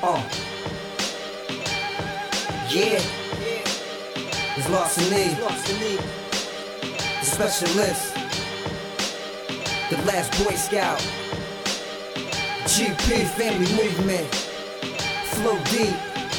Uh. Yeah. It's Lost in Need. The Specialist. The Last Boy Scout. GP Family Movement. Flow deep.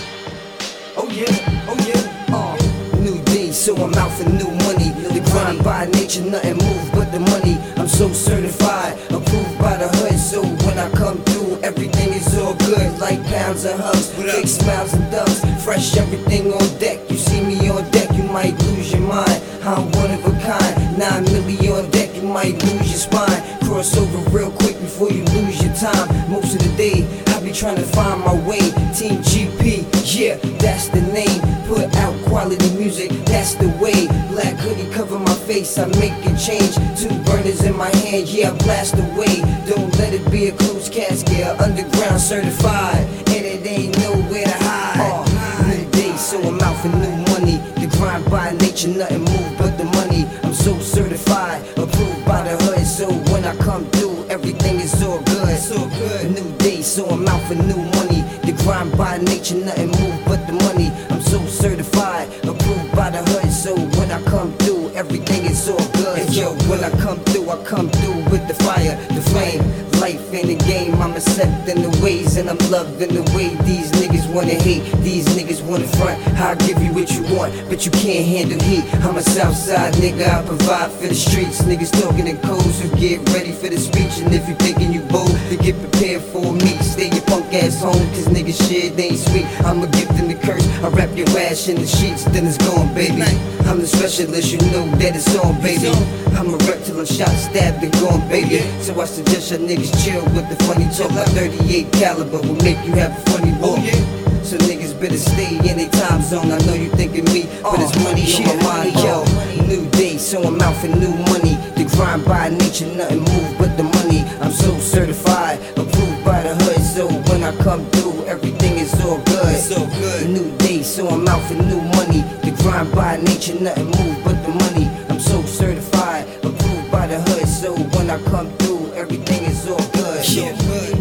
Oh yeah, oh yeah. New day, so I'm out for new money. The grind by nature, nothing move but the money. I'm so certified, approved by the hood. So when I come through, everything is all good. Like pounds and hugs, big smiles and dubs. Fresh everything on deck. You see me on deck, you might lose your mind. I'm one of a kind, 9 million on deck, you might lose your spine. Cross over real quick before you lose your time. Most of the day, I be trying to find my way. Team GP, yeah, that's the name. Put out quality music, that's the way. Black hoodie cover my face, I make a change. 2 burners in my hand, yeah, I blast away. Don't let it be a closed casket, underground certified, and it ain't nowhere to hide. New day, so I'm out for new money. The grind by nature, nothing move but the money. I'm so certified, approved by the hood. So when I come through, everything is all good. So good. New day, so I'm out for new money. The grind by nature, nothing move but the money. I'm so certified, approved by the hood. So when I come through, everything is all good. And yo, when I come through with the fire, the flame. Life in the game, I'm accepting the ways, and I'm loving the way these niggas wanna hate, these niggas wanna front. I'll give you what you want, but you can't handle heat. I'm a Southside nigga, I provide for the streets. Niggas talking in codes, so get ready for the speech. And if you thinking you bold, then get prepared for me. Stay your punk ass home, cause niggas shit ain't sweet. I'm a gift and a curse, I wrap your ass in the sheets, then it's gone, baby. I'm the specialist, you know that it's on, baby. I'm a rep till I'm shot, stabbed, and gone, baby. So I suggest your niggas chill with the funny talk. My 38 caliber will make you have a funny walk. So niggas better stay in their time zone. I know you thinking me, but it's money on my mind, yo. New day, so I'm out for new money. The grind by nature, nothing move but the money. I'm so certified, approved by the hood. So when I come through, everything is all good. So good. New day, so I'm out for new money. The grind by nature, nothing move but the money. I'm so certified, approved by the hood. So when I come through, everything is all good.